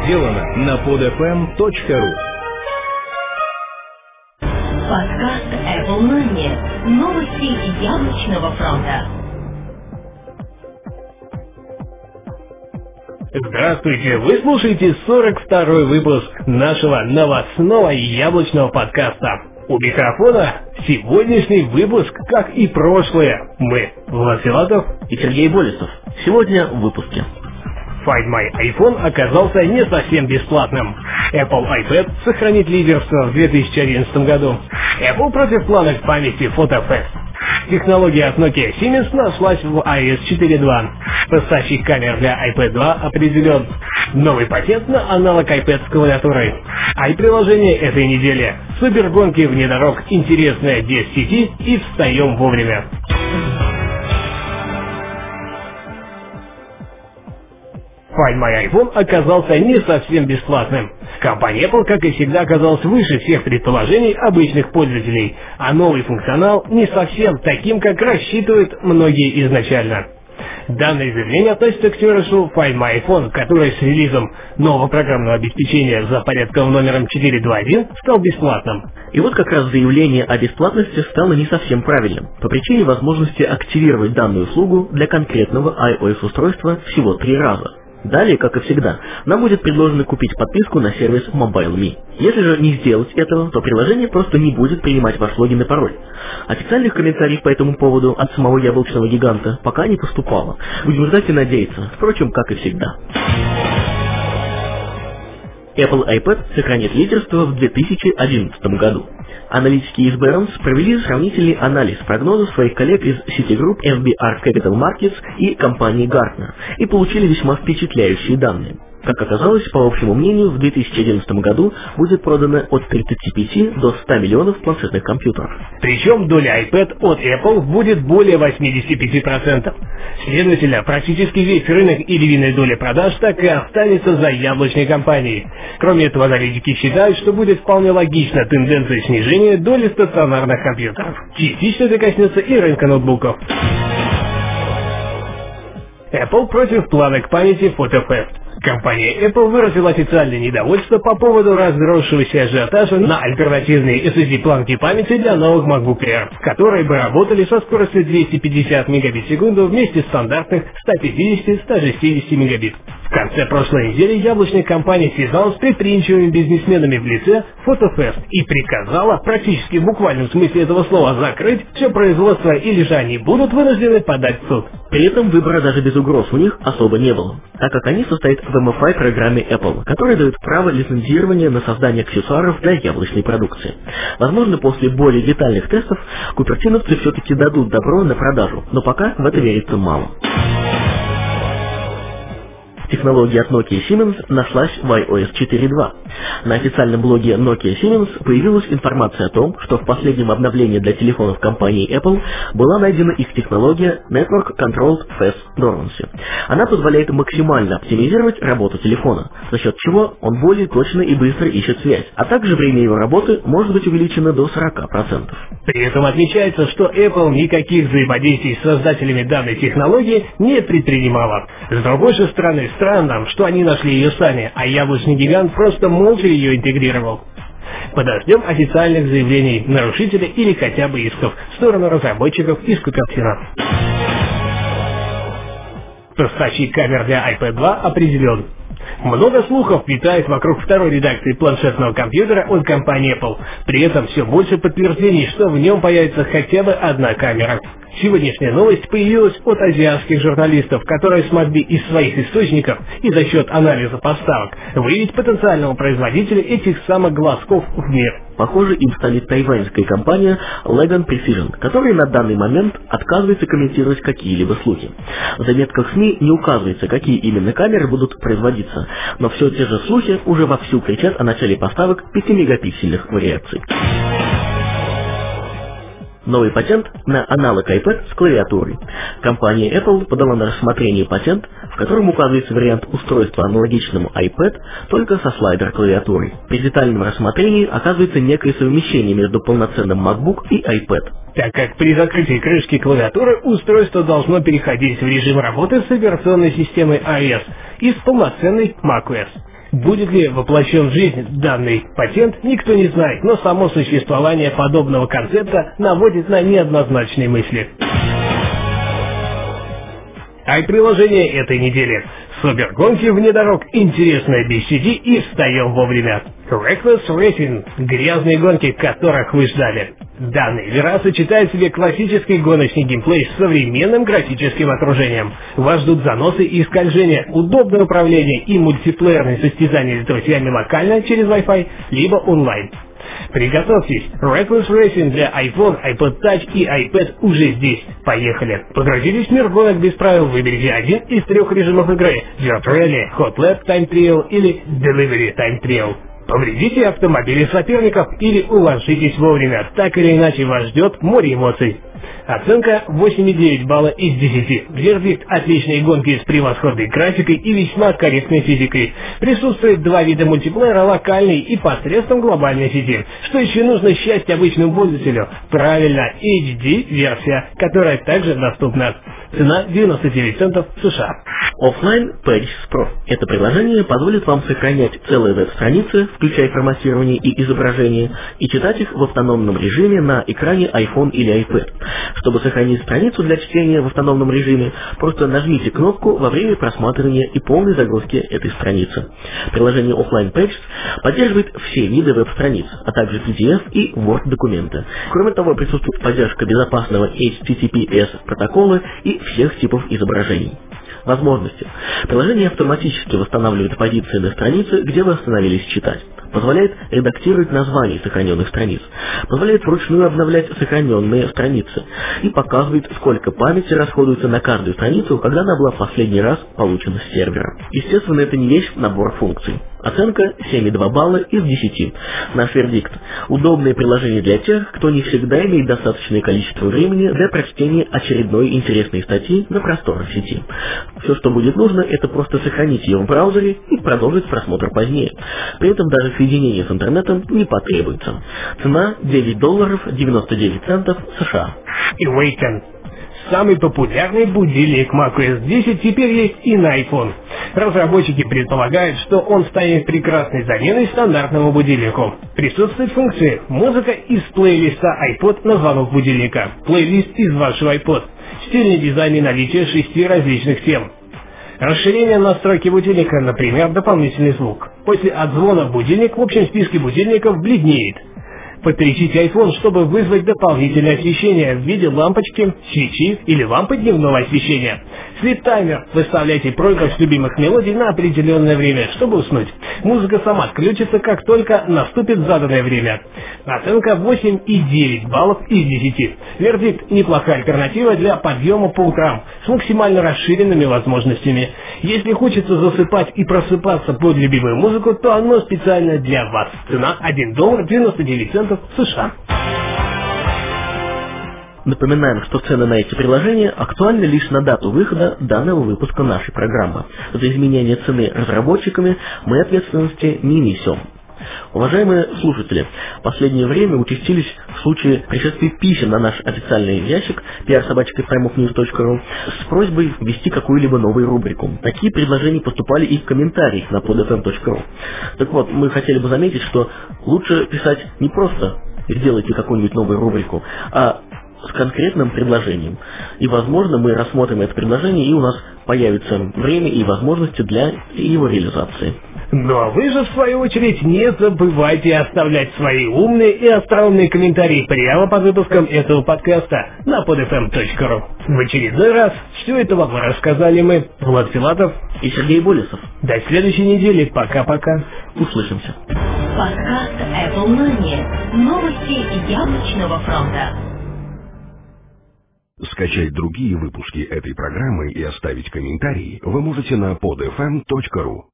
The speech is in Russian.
сделано на podfm.ru. Подкаст Apple Money. Новости яблочного фронта. Здравствуйте! Вы слушаете 42-й выпуск нашего новостного яблочного подкаста. У микрофона сегодняшний выпуск, как и прошлые. Мы, Влад Филатов и Сергей Болесов. Сегодня в выпуске. Find My iPhone оказался не совсем бесплатным. Apple iPad сохранит лидерство в 2011 году. Apple против планок памяти PhotoFest. Технология от Nokia Siemens нашлась в iOS 4.2. Поставщик камер для iPad 2 определен. Новый патент на аналог iPad с клавиатурой. iPriложение этой недели. Супергонки вне дорог, интересная без сети и встаем вовремя. Find My iPhone оказался не совсем бесплатным. Компания Apple, как и всегда, оказалась выше всех предположений обычных пользователей, а новый функционал не совсем таким, как рассчитывают многие изначально. Данное заявление относится к сервису Find My iPhone, который с релизом нового программного обеспечения за порядковым номером 4.2.1 стал бесплатным. И вот как раз заявление о бесплатности стало не совсем правильным, по причине возможности активировать данную услугу для конкретного iOS-устройства всего 3 раза. Далее, как и всегда, нам будет предложено купить подписку на сервис MobileMe. Если же не сделать этого, то приложение просто не будет принимать ваш логин и пароль. Официальных комментариев по этому поводу от самого яблочного гиганта пока не поступало. Будем ждать и надеяться, впрочем, как и всегда. Apple iPad сохранит лидерство в 2011 году. Аналитики из Barron's провели сравнительный анализ прогнозов своих коллег из Citigroup, FBR Capital Markets и компании Gartner и получили весьма впечатляющие данные. Как оказалось, по общему мнению, в 2011 году будет продано от 35 до 100 миллионов планшетных компьютеров. Причем доля iPad от Apple будет более 85%. Следовательно, практически весь рынок и львиная доля продаж так и останется за яблочной компанией. Кроме этого, аналитики считают, что будет вполне логична тенденция снижения доли стационарных компьютеров. Частично это коснется и рынка ноутбуков. Apple против планок памяти PhotoFest. Компания Apple выразила официальное недовольство по поводу разросшегося ажиотажа на альтернативные SSD-планки памяти для новых MacBook Air, которые бы работали со скоростью 250 мегабит в секунду вместе стандартных 150-160 мегабит. В конце прошлой недели яблочная компания связалась с предприимчивыми бизнесменами в лице PhotoFest и приказала, практически в буквальном смысле этого слова, закрыть все производство, или же они будут вынуждены подать в суд. При этом выбора даже без угроз у них особо не было, так как они состоят в MFI программе Apple, которая дает право лицензирования на создание аксессуаров для яблочной продукции. Возможно, после более детальных тестов купертиновцы все-таки дадут добро на продажу, но пока в это верится мало. Технология от Nokia Siemens нашлась в iOS 4.2. На официальном блоге Nokia Siemens появилась информация о том, что в последнем обновлении для телефонов компании Apple была найдена их технология Network Controlled Fast Dormancy. Она позволяет максимально оптимизировать работу телефона, за счет чего он более точно и быстро ищет связь, а также время его работы может быть увеличено до 40%. При этом отмечается, что Apple никаких взаимодействий с создателями данной технологии не предпринимала. С другой же стороны, странно, что они нашли ее сами, а яблочный гигант просто молча ее интегрировал. Подождем официальных заявлений нарушителя или хотя бы исков в сторону разработчиков из Купертино. Поставщик камер для iPad 2 определен. Много слухов витает вокруг второй редакции планшетного компьютера от компании Apple. При этом все больше подтверждений, что в нем появится хотя бы одна камера. Сегодняшняя новость появилась от азиатских журналистов, которые смогли из своих источников и за счет анализа поставок выявить потенциального производителя этих самых глазков в мир. Похоже, им станет тайваньская компания Legan Precision, которая на данный момент отказывается комментировать какие-либо слухи. В заметках СМИ не указывается, какие именно камеры будут производиться, но все те же слухи уже вовсю кричат о начале поставок 5-мегапиксельных вариаций. Новый патент на аналог iPad с клавиатурой. Компания Apple подала на рассмотрение патент, в котором указывается вариант устройства аналогичному iPad, только со слайдер-клавиатурой. При детальном рассмотрении оказывается некое совмещение между полноценным MacBook и iPad. Так как при закрытии крышки клавиатуры устройство должно переходить в режим работы с операционной системой iOS и с полноценной macOS. Будет ли воплощен в жизнь данный патент, никто не знает, но само существование подобного концепта наводит на неоднозначные мысли. Приложение этой недели. Супергонки вне дорог, интересное BCD и встаем вовремя. Reckless Racing – грязные гонки, которых вы ждали. Данная игра сочетает в себе классический гоночный геймплей с современным графическим окружением. Вас ждут заносы и скольжения, удобное управление и мультиплеерные состязания с друзьями локально через Wi-Fi, либо онлайн. Приготовьтесь, Reckless Racing для iPhone, iPod Touch и iPad уже здесь. Поехали! Погрузитесь в мир гонок без правил, выберите один из 3 режимов игры: Dirt Rally, Hot Lap Time Trial или Delivery Time Trial. Повредите автомобили соперников или уложитесь вовремя, так или иначе вас ждет море эмоций. Оценка 8,9 балла из 10. Вердикт: отличные гонки с превосходной графикой и весьма корректной физикой. Присутствует 2 вида мультиплеера: локальный и посредством глобальной сети. Что еще нужно счастье обычному пользователю? Правильно, HD-версия, которая также доступна. Цена 99 центов США. Offline Pages Pro. Это приложение позволит вам сохранять целые веб-страницы, включая форматирование и изображение, и читать их в автономном режиме на экране iPhone или iPad. Чтобы сохранить страницу для чтения в автономном режиме, просто нажмите кнопку во время просматривания и полной загрузки этой страницы. Приложение Offline Pages поддерживает все виды веб-страниц, а также PDF и Word документы. Кроме того, присутствует поддержка безопасного HTTPS протокола и всех типов изображений. Возможности. Приложение автоматически восстанавливает позиции на странице, где вы остановились читать. Позволяет редактировать названия сохраненных страниц. Позволяет вручную обновлять сохраненные страницы. И показывает, сколько памяти расходуется на каждую страницу, когда она была в последний раз получена с сервера. Естественно, это не весь набор функций. Оценка 7,2 балла из 10. Наш вердикт: удобное приложение для тех, кто не всегда имеет достаточное количество времени для прочтения очередной интересной статьи на просторах сети. Все, что будет нужно, это просто сохранить ее в браузере и продолжить просмотр позднее. При этом даже соединение с интернетом не потребуется. Цена $9.99 США. Awaken. Самый популярный будильник macOS 10 теперь есть и на iPhone. Разработчики предполагают, что он станет прекрасной заменой стандартному будильнику. Присутствует функция «Музыка из плейлиста iPod на звонок будильника», плейлист из вашего iPod, стильный дизайн и наличие 6 различных тем. Расширение настройки будильника, например, дополнительный звук. После отзвона будильник в общем списке будильников бледнеет. Подключите iPhone, чтобы вызвать дополнительное освещение в виде лампочки, свечи или лампы дневного освещения. Sleep-таймер. Выставляйте проигрыш любимых мелодий на определенное время, чтобы уснуть. Музыка сама отключится, как только наступит заданное время. Оценка 8,9 баллов из 10. Вердикт: неплохая альтернатива для подъема по утрам с максимально расширенными возможностями. Если хочется засыпать и просыпаться под любимую музыку, то оно специально для вас. Цена $1.99 США. Напоминаем, что цены на эти приложения актуальны лишь на дату выхода данного выпуска нашей программы. За изменение цены разработчиками мы ответственности не несем. Уважаемые слушатели, в последнее время участились случаи пришествия писем на наш официальный ящик pr@primeofnews.ru с просьбой ввести какую-либо новую рубрику. Такие предложения поступали и в комментариях на podfm.ru. Так вот, мы хотели бы заметить, что лучше писать не просто «сделайте какую-нибудь новую рубрику», а с конкретным предложением. И, возможно, мы рассмотрим это предложение, и у нас появится время и возможности для его реализации. Ну а вы же, в свою очередь, не забывайте оставлять свои умные и остроумные комментарии прямо под выпуском этого подкаста на podfm.ru. В очередной раз все это вам рассказали мы, Влад Филатов и Сергей Болесов. До следующей недели. Пока-пока. Услышимся. Подкаст Apple Money. Новости яблочного фронта. Скачать другие выпуски этой программы и оставить комментарии вы можете на podfm.ru.